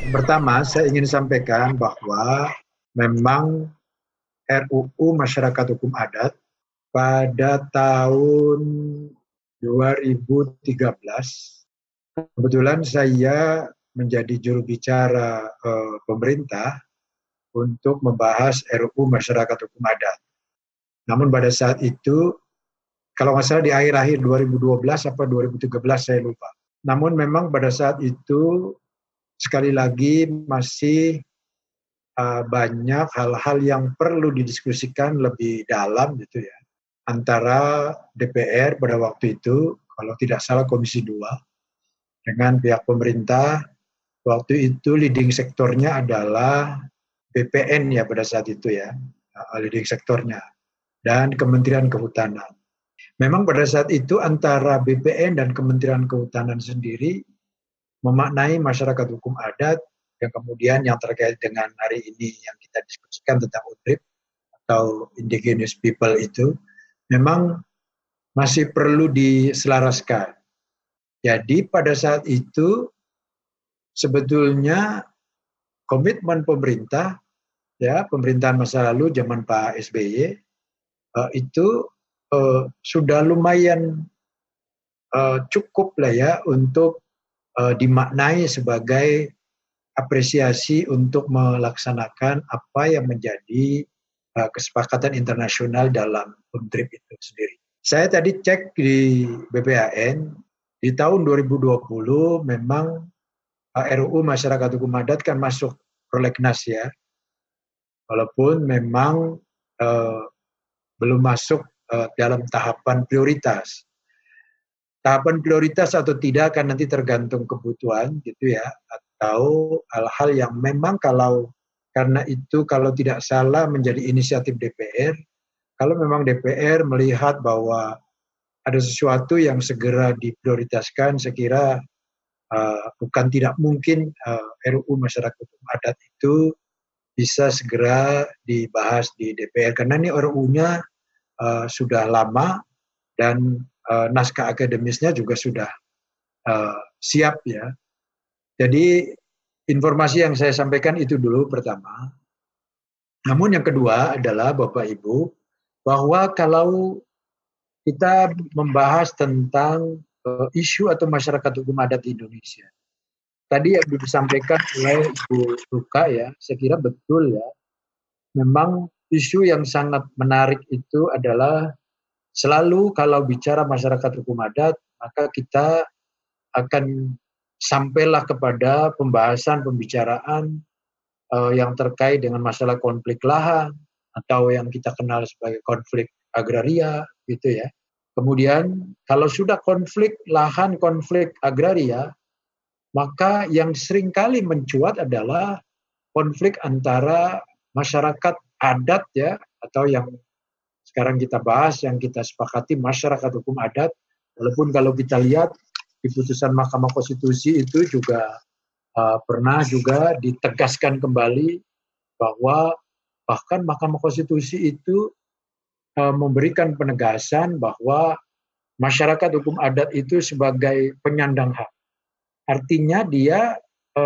Pertama, saya ingin sampaikan bahwa memang RUU Masyarakat Hukum Adat pada tahun 2013, kebetulan saya menjadi juru bicara pemerintah untuk membahas RUU Masyarakat Hukum Adat. Namun pada saat itu, kalau nggak salah di akhir-akhir 2012 atau 2013, saya lupa. Namun memang pada saat itu, sekali lagi masih banyak hal-hal yang perlu didiskusikan lebih dalam gitu ya, antara DPR pada waktu itu, kalau tidak salah Komisi 2, dengan pihak pemerintah. Waktu itu leading sektornya adalah BPN ya pada saat itu ya, leading sektornya, dan Kementerian Kehutanan. Memang pada saat itu antara BPN dan Kementerian Kehutanan sendiri memaknai masyarakat hukum adat yang kemudian yang terkait dengan hari ini yang kita diskusikan tentang UNDRIP atau Indigenous People itu memang masih perlu diselaraskan. Jadi pada saat itu sebetulnya komitmen pemerintah, ya pemerintahan masa lalu zaman Pak SBY itu sudah lumayan cukup lah ya untuk dimaknai sebagai apresiasi untuk melaksanakan apa yang menjadi kesepakatan internasional dalam UNDRIP itu sendiri. Saya tadi cek di BPAN, di tahun 2020 memang RUU Masyarakat Hukum Adat kan masuk prolegnas ya, walaupun memang belum masuk dalam tahapan prioritas. Tahapan prioritas atau tidak akan nanti tergantung kebutuhan gitu ya, atau hal-hal yang memang karena itu kalau tidak salah menjadi inisiatif DPR, kalau memang DPR melihat bahwa ada sesuatu yang segera diprioritaskan, saya kira bukan tidak mungkin RUU Masyarakat Hukum Adat itu bisa segera dibahas di DPR, karena ini RUU-nya sudah lama dan naskah akademisnya juga sudah siap ya. Jadi informasi yang saya sampaikan itu dulu pertama. Namun yang kedua adalah Bapak Ibu, bahwa kalau kita membahas tentang isu atau masyarakat hukum adat di Indonesia, tadi yang disampaikan oleh Ibu Ruka ya, saya kira betul ya. Memang isu yang sangat menarik itu adalah selalu kalau bicara masyarakat hukum adat, maka kita akan sampailah kepada pembicaraan yang terkait dengan masalah konflik lahan atau yang kita kenal sebagai konflik agraria gitu ya. Kemudian kalau sudah konflik lahan, konflik agraria, maka yang seringkali mencuat adalah konflik antara masyarakat adat ya, atau yang sekarang kita bahas, yang kita sepakati masyarakat hukum adat, walaupun kalau kita lihat di putusan Mahkamah Konstitusi itu juga pernah juga ditegaskan kembali bahwa bahkan Mahkamah Konstitusi itu memberikan penegasan bahwa masyarakat hukum adat itu sebagai penyandang hak. Artinya dia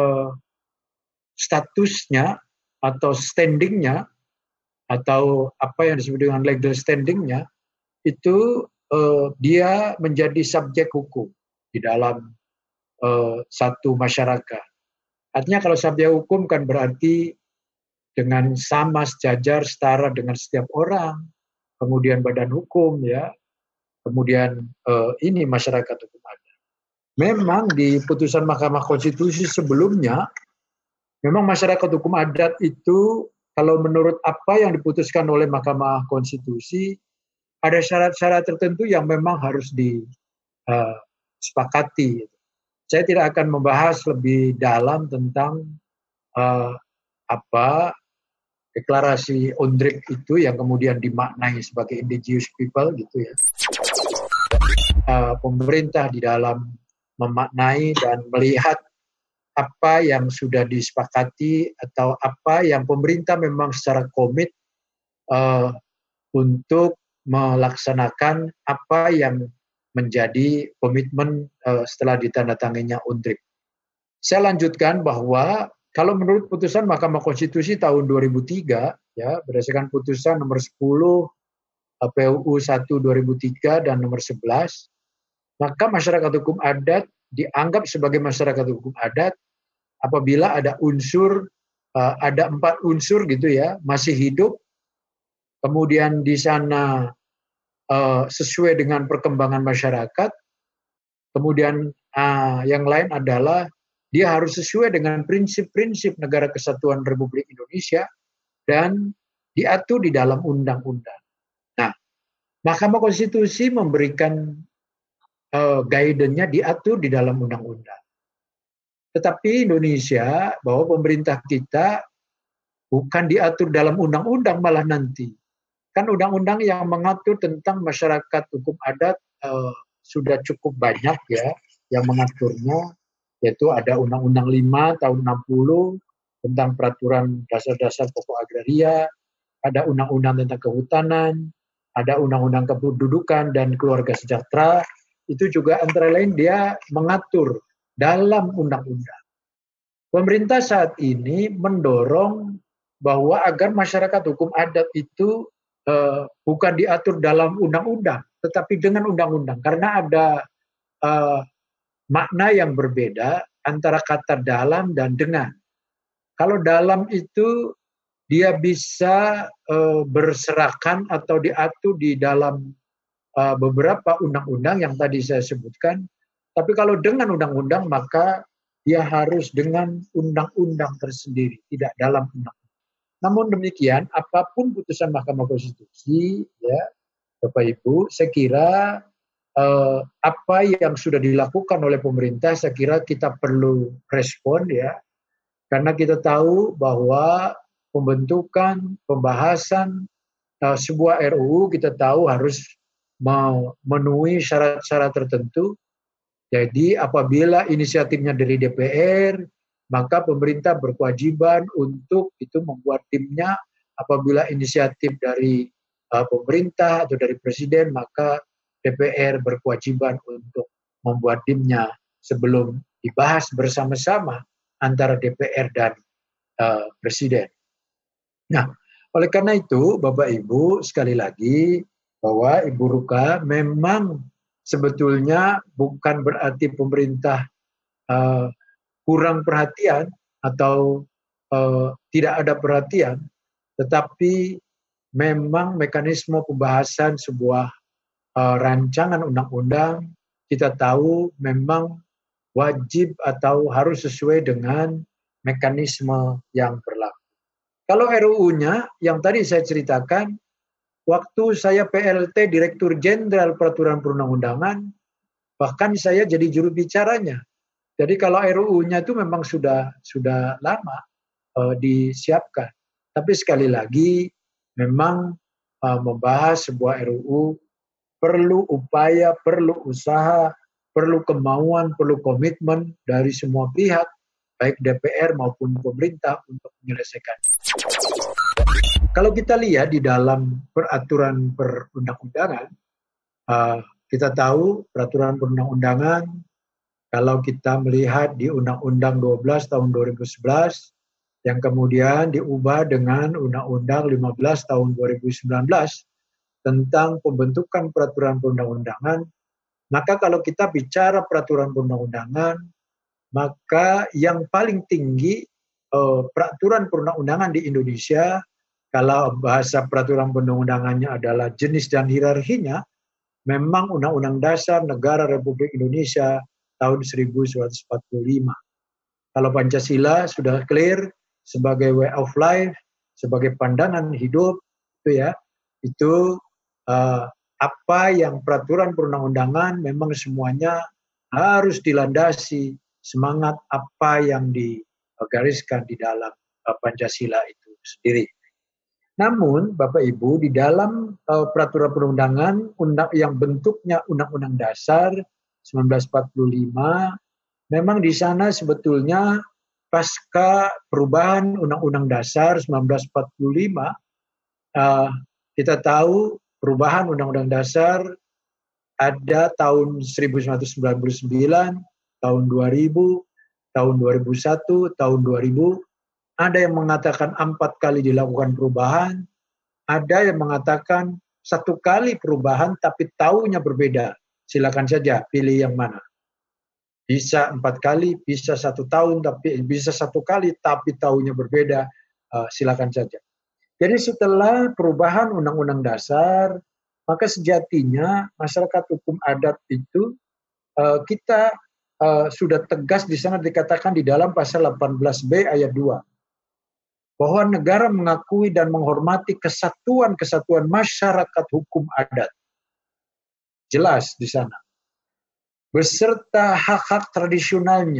statusnya atau standingnya atau apa yang disebut dengan legal standingnya itu dia menjadi subjek hukum di dalam satu masyarakat. Artinya kalau subjek hukum kan berarti dengan sama, sejajar, setara dengan setiap orang, kemudian badan hukum ya, kemudian ini masyarakat hukum adat. Memang di putusan Mahkamah Konstitusi sebelumnya, memang masyarakat hukum adat itu kalau menurut apa yang diputuskan oleh Mahkamah Konstitusi, ada syarat-syarat tertentu yang memang harus disepakati. Saya tidak akan membahas lebih dalam tentang deklarasi UNDRIP itu yang kemudian dimaknai sebagai indigenous people gitu ya. Pemerintah di dalam memaknai dan melihat apa yang sudah disepakati atau apa yang pemerintah memang secara komit untuk melaksanakan apa yang menjadi komitmen setelah ditandatanganinya UNDRIP. Saya lanjutkan bahwa kalau menurut putusan Mahkamah Konstitusi tahun 2003, ya, berdasarkan putusan nomor 10 PUU 1 2003 dan nomor 11, maka masyarakat hukum adat dianggap sebagai masyarakat hukum adat apabila ada unsur, ada 4 unsur gitu ya, masih hidup, kemudian di sana sesuai dengan perkembangan masyarakat, kemudian yang lain adalah dia harus sesuai dengan prinsip-prinsip Negara Kesatuan Republik Indonesia dan diatur di dalam undang-undang. Nah, Mahkamah Konstitusi memberikan guidance-nya diatur di dalam undang-undang. Tetapi Indonesia, bahwa pemerintah kita bukan diatur dalam undang-undang malah nanti. Kan undang-undang yang mengatur tentang masyarakat hukum adat sudah cukup banyak ya yang mengaturnya, yaitu ada Undang-Undang 5 tahun 60 tentang peraturan dasar-dasar pokok agraria, ada Undang-Undang tentang kehutanan, ada Undang-Undang kependudukan dan keluarga sejahtera, itu juga antara lain dia mengatur dalam undang-undang. Pemerintah saat ini mendorong bahwa agar masyarakat hukum adat itu bukan diatur dalam undang-undang, tetapi dengan undang-undang, karena ada makna yang berbeda antara kata dalam dan dengan. Kalau dalam itu dia bisa berserakan atau diatur di dalam beberapa undang-undang yang tadi saya sebutkan. Tapi kalau dengan undang-undang maka dia harus dengan undang-undang tersendiri, tidak dalam undang-undang. Namun demikian, apapun putusan Mahkamah Konstitusi, ya Bapak Ibu, saya kira apa yang sudah dilakukan oleh pemerintah, saya kira kita perlu respon ya, karena kita tahu bahwa pembentukan, pembahasan sebuah RUU kita tahu harus memenuhi syarat-syarat tertentu. Jadi apabila inisiatifnya dari DPR, maka pemerintah berkewajiban untuk itu membuat timnya. Apabila inisiatif dari pemerintah atau dari presiden, maka DPR berkewajiban untuk membuat timnya sebelum dibahas bersama-sama antara DPR dan presiden. Nah, oleh karena itu, Bapak Ibu, sekali lagi bahwa Ibu Ruka memang sebetulnya bukan berarti pemerintah kurang perhatian atau tidak ada perhatian, tetapi memang mekanisme pembahasan sebuah rancangan undang-undang kita tahu memang wajib atau harus sesuai dengan mekanisme yang berlaku. Kalau RUU-nya yang tadi saya ceritakan, waktu saya PLT Direktur Jenderal Peraturan Perundang-undangan, bahkan saya jadi juru bicaranya. Jadi kalau RUU-nya itu memang sudah lama disiapkan. Tapi sekali lagi, memang membahas sebuah RUU perlu upaya, perlu usaha, perlu kemauan, perlu komitmen dari semua pihak, baik DPR maupun pemerintah untuk menyelesaikan. Kalau kita lihat di dalam peraturan perundang-undangan, kita tahu peraturan perundang-undangan, kalau kita melihat di Undang-Undang 12 tahun 2011, yang kemudian diubah dengan Undang-Undang 15 tahun 2019, tentang pembentukan peraturan perundang-undangan, maka kalau kita bicara peraturan perundang-undangan, maka yang paling tinggi peraturan perundang-undangan di Indonesia, kalau bahasa peraturan perundang-undangannya adalah jenis dan hierarkinya, memang Undang-Undang Dasar Negara Republik Indonesia tahun 1945. Kalau Pancasila sudah clear sebagai way of life, sebagai pandangan hidup, itu ya, itu apa yang peraturan perundang-undangan memang semuanya harus dilandasi semangat apa yang digariskan di dalam Pancasila itu sendiri. Namun Bapak Ibu, di dalam peraturan perundangan yang bentuknya Undang-Undang Dasar 1945, memang di sana sebetulnya pasca perubahan Undang-Undang Dasar 1945, kita tahu perubahan Undang-Undang Dasar ada tahun 1999, tahun 2000, tahun 2001, tahun 2000, ada yang mengatakan 4 kali dilakukan perubahan, ada yang mengatakan 1 kali perubahan tapi tahunnya berbeda. Silakan saja pilih yang mana. Bisa 4 kali, bisa 1 tahun, tapi bisa 1 kali tapi tahunnya berbeda. Silakan saja. Jadi setelah perubahan Undang-Undang Dasar, maka sejatinya masyarakat hukum adat itu kita sudah tegas di sana dikatakan di dalam pasal 18B ayat 2 bahwa negara mengakui dan menghormati kesatuan-kesatuan masyarakat hukum adat. Jelas di sana. Beserta hak-hak tradisionalnya.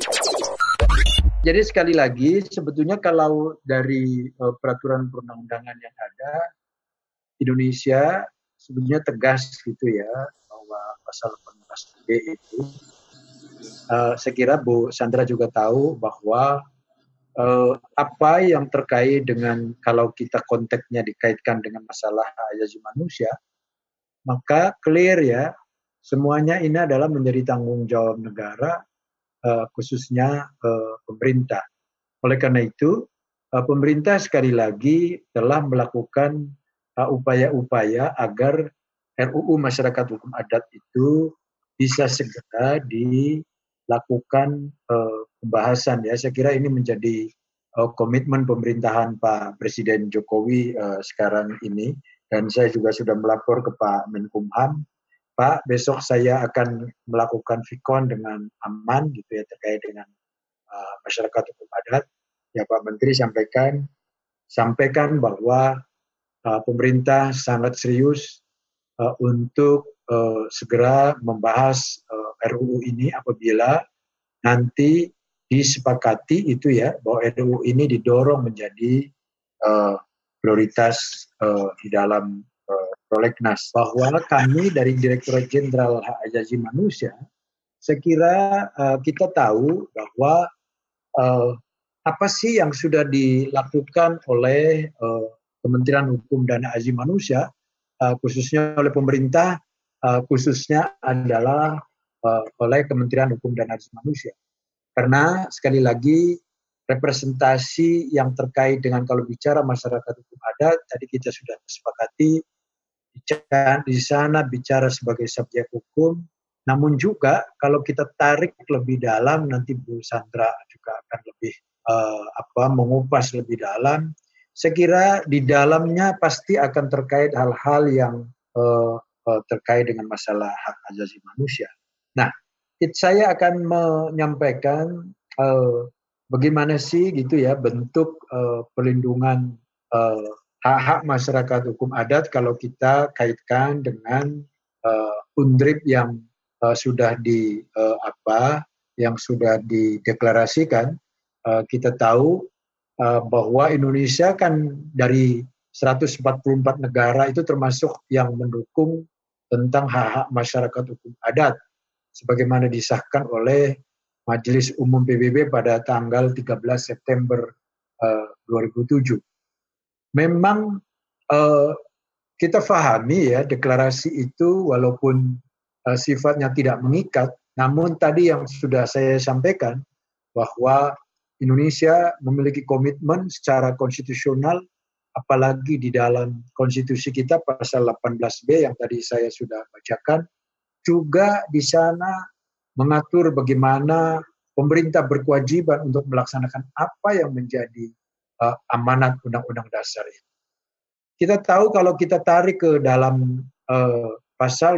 Jadi sekali lagi sebetulnya kalau dari peraturan perundang-undangan yang ada, Indonesia sebetulnya tegas gitu ya bahwa pasal 18B itu saya kira Bu Sandra juga tahu bahwa apa yang terkait dengan kalau kita konteksnya dikaitkan dengan masalah hak asasi manusia, maka clear ya, semuanya ini adalah menjadi tanggung jawab negara, khususnya pemerintah. Oleh karena itu, pemerintah sekali lagi telah melakukan upaya-upaya agar RUU Masyarakat Hukum Adat itu bisa segera dilakukan pembahasan ya. Saya kira ini menjadi komitmen pemerintahan Pak Presiden Jokowi sekarang ini, dan saya juga sudah melapor ke Pak Menkumham, Pak besok saya akan melakukan vikon dengan aman gitu ya terkait dengan masyarakat hukum adat. Ya Pak Menteri sampaikan bahwa pemerintah sangat serius untuk segera membahas RUU ini apabila nanti disepakati itu ya bahwa RUU ini didorong menjadi prioritas di dalam prolegnas. Bahwa kami dari Direktorat Jenderal Hak Asasi Manusia, saya kira kita tahu bahwa apa sih yang sudah dilakukan oleh Kementerian Hukum dan Hak Asasi Manusia, khususnya oleh pemerintah, khususnya adalah oleh Kementerian Hukum dan Hak Asasi Manusia. Karena sekali lagi representasi yang terkait dengan kalau bicara masyarakat hukum adat, tadi kita sudah sepakati di sana bicara sebagai subjek hukum, namun juga kalau kita tarik lebih dalam nanti Bu Sandra juga akan lebih mengupas lebih dalam. Saya kira di dalamnya pasti akan terkait hal-hal yang terkait dengan masalah hak asasi manusia. Nah, saya akan menyampaikan bagaimana sih gitu ya bentuk perlindungan hak-hak masyarakat hukum adat kalau kita kaitkan dengan UNDRIP yang sudah dideklarasikan. Kita tahu bahwa Indonesia kan dari 144 negara itu termasuk yang mendukung tentang hak-hak masyarakat hukum adat sebagaimana disahkan oleh Majelis Umum PBB pada tanggal 13 September 2007. Memang kita pahami ya deklarasi itu walaupun sifatnya tidak mengikat, namun tadi yang sudah saya sampaikan bahwa Indonesia memiliki komitmen secara konstitusional, apalagi di dalam konstitusi kita pasal 18B yang tadi saya sudah bacakan, juga di sana mengatur bagaimana pemerintah berkewajiban untuk melaksanakan apa yang menjadi amanat Undang-Undang Dasar ini. Kita tahu kalau kita tarik ke dalam pasal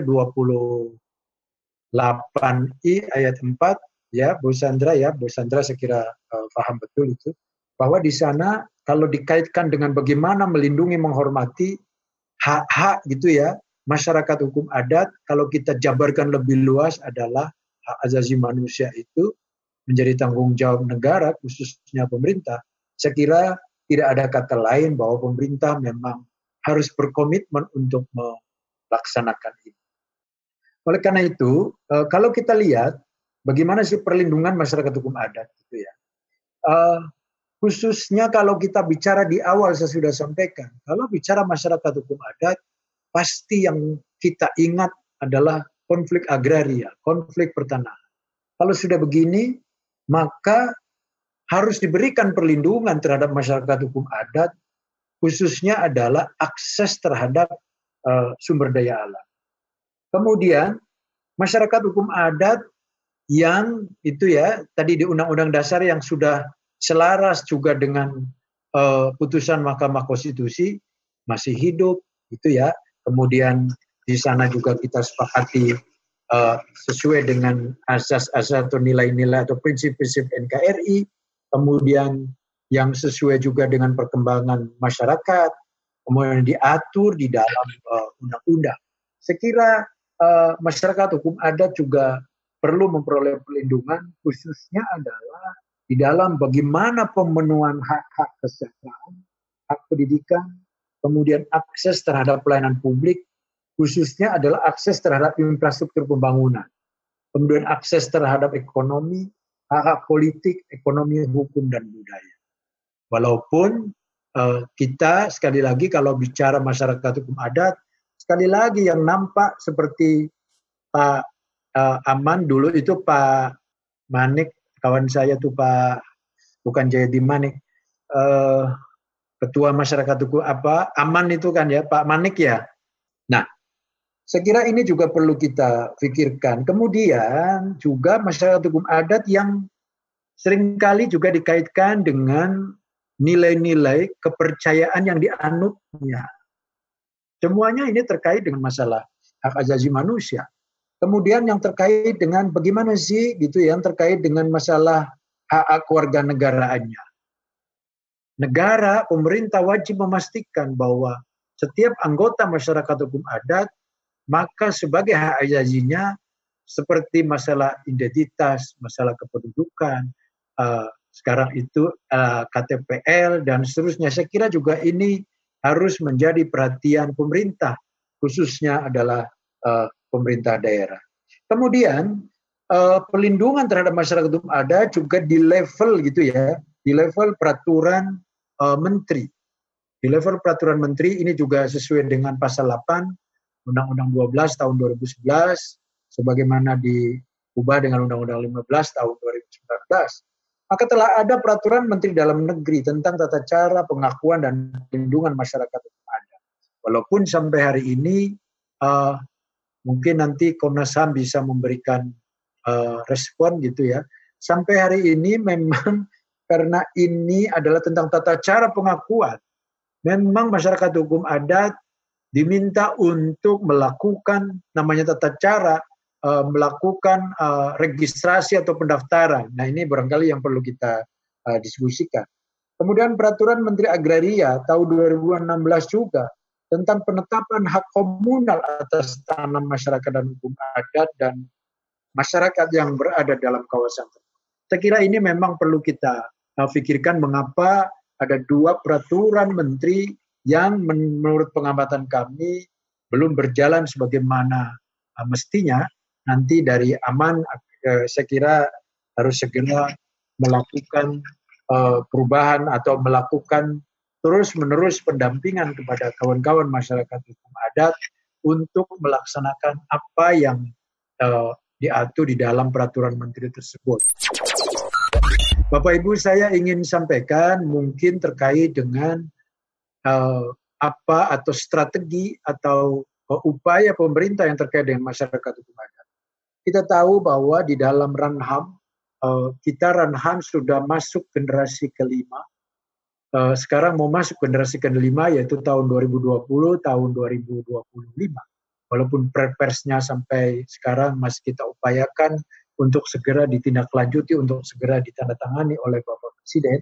28I ayat 4, ya Bu Sandra saya kira paham betul itu, bahwa di sana kalau dikaitkan dengan bagaimana melindungi menghormati hak-hak gitu ya masyarakat hukum adat, kalau kita jabarkan lebih luas adalah hak asasi manusia itu menjadi tanggung jawab negara khususnya pemerintah. Saya kira tidak ada kata lain bahwa pemerintah memang harus berkomitmen untuk melaksanakan ini. Oleh karena itu, kalau kita lihat bagaimana sih perlindungan masyarakat hukum adat gitu ya. Khususnya kalau kita bicara di awal saya sudah sampaikan, kalau bicara masyarakat hukum adat, pasti yang kita ingat adalah konflik agraria, konflik pertanahan. Kalau sudah begini, maka harus diberikan perlindungan terhadap masyarakat hukum adat, khususnya adalah akses terhadap sumber daya alam. Kemudian masyarakat hukum adat yang itu ya tadi di Undang-Undang Dasar yang sudah selaras juga dengan putusan Mahkamah Konstitusi masih hidup itu ya. Kemudian di sana juga kita sepakati sesuai dengan asas-asas atau nilai-nilai atau prinsip-prinsip NKRI, kemudian yang sesuai juga dengan perkembangan masyarakat, kemudian diatur di dalam undang-undang. Saya kira masyarakat hukum adat juga perlu memperoleh perlindungan, khususnya adalah di dalam bagaimana pemenuhan hak-hak kesejahteraan, hak pendidikan, kemudian akses terhadap pelayanan publik, khususnya adalah akses terhadap infrastruktur pembangunan, kemudian akses terhadap ekonomi, hak-hak politik, ekonomi, hukum, dan budaya. Walaupun kita sekali lagi kalau bicara masyarakat hukum adat, sekali lagi yang nampak seperti Pak Aman dulu itu Pak Manik, kawan saya tuh Pak, bukan Jayadi Manik, ketua masyarakat hukum Aman itu kan ya, Pak Manik ya. Nah, saya kira ini juga perlu kita pikirkan. Kemudian juga masyarakat hukum adat yang seringkali juga dikaitkan dengan nilai-nilai kepercayaan yang dianutnya. Semuanya ini terkait dengan masalah hak asasi manusia. Kemudian yang terkait dengan bagaimana sih gitu yang terkait dengan masalah hak kewarganegaraannya. Negara, pemerintah wajib memastikan bahwa setiap anggota masyarakat hukum adat maka sebagai hak asasinya seperti masalah identitas, masalah kependudukan, sekarang itu KTPL dan seterusnya. Saya kira juga ini harus menjadi perhatian pemerintah, khususnya adalah pemerintah daerah. Kemudian pelindungan terhadap masyarakat hukum adat juga di level gitu ya, di level peraturan menteri. Di level peraturan menteri ini juga sesuai dengan pasal 8 Undang-Undang 12 tahun 2011 sebagaimana diubah dengan Undang-Undang 15 tahun 2019. Maka telah ada peraturan Menteri Dalam Negeri tentang tata cara pengakuan dan perlindungan masyarakat hukum adat. Walaupun sampai hari ini mungkin nanti Komnas HAM bisa memberikan respon gitu ya. Sampai hari ini memang karena ini adalah tentang tata cara pengakuan, memang masyarakat hukum adat diminta untuk melakukan namanya tata cara melakukan registrasi atau pendaftaran. Nah ini barangkali yang perlu kita diskusikan. Kemudian peraturan Menteri Agraria tahun 2016 juga tentang penetapan hak komunal atas tanah masyarakat dan hukum adat dan masyarakat yang berada dalam kawasan tersebut. Saya kira ini memang perlu kita pikirkan mengapa ada dua peraturan menteri yang menurut pengamatan kami belum berjalan sebagaimana mestinya. Nanti dari Aman saya kira harus segera melakukan perubahan atau melakukan terus-menerus pendampingan kepada kawan-kawan masyarakat hukum adat untuk melaksanakan apa yang diatur di dalam peraturan menteri tersebut. Bapak Ibu, saya ingin sampaikan mungkin terkait dengan apa atau strategi atau upaya pemerintah yang terkait dengan masyarakat hukum adat. Kita tahu bahwa di dalam Ranham, kita Ranham sudah masuk generasi kelima. Sekarang mau masuk generasi kelima yaitu tahun 2020, tahun 2025. Walaupun persnya sampai sekarang masih kita upayakan untuk segera ditindaklanjuti, untuk segera ditandatangani oleh Bapak Presiden.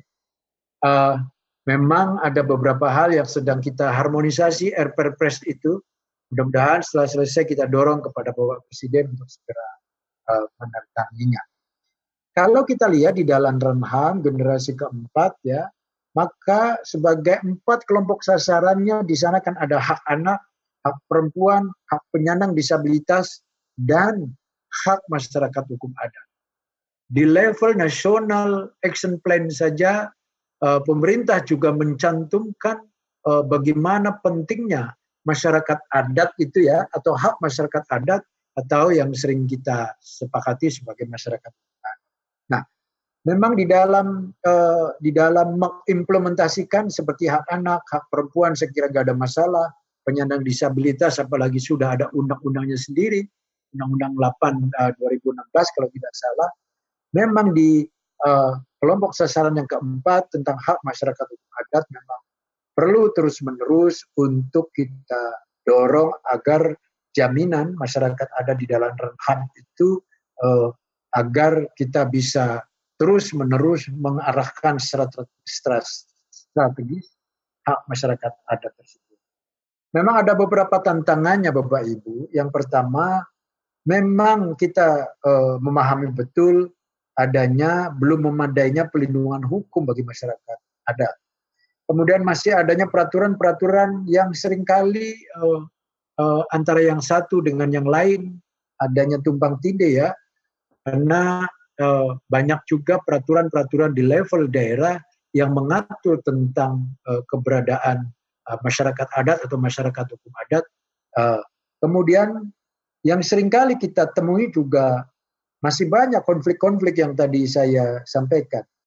Memang ada beberapa hal yang sedang kita harmonisasi Perpres itu. Mudah-mudahan setelah selesai kita dorong kepada Bapak Presiden untuk segera menandatanganinya. Kalau kita lihat di dalam Ranham generasi keempat ya, maka sebagai 4 kelompok sasarannya di sana kan ada hak anak, hak perempuan, hak penyandang disabilitas, dan hak masyarakat hukum adat. Di level nasional action plan saja pemerintah juga mencantumkan bagaimana pentingnya masyarakat adat itu ya, atau hak masyarakat adat atau yang sering kita sepakati sebagai masyarakat adat. Nah, memang di dalam mengimplementasikan seperti hak anak, hak perempuan, saya kira nggak ada masalah. Penyandang disabilitas, apalagi sudah ada undang-undangnya sendiri, Undang-Undang 8 2016 kalau tidak salah. Memang di kelompok sasaran yang keempat tentang hak masyarakat hukum adat memang perlu terus-menerus untuk kita dorong agar jaminan masyarakat adat di dalam HAM itu agar kita bisa terus-menerus mengarahkan strategis hak masyarakat adat tersebut. Memang ada beberapa tantangannya Bapak Ibu. Yang pertama, memang kita memahami betul adanya belum memadainya pelindungan hukum bagi masyarakat adat. Kemudian masih adanya peraturan-peraturan yang seringkali antara yang satu dengan yang lain adanya tumpang tindih ya, karena banyak juga peraturan-peraturan di level daerah yang mengatur tentang keberadaan masyarakat adat atau masyarakat hukum adat. Kemudian yang seringkali kita temui juga masih banyak konflik-konflik yang tadi saya sampaikan.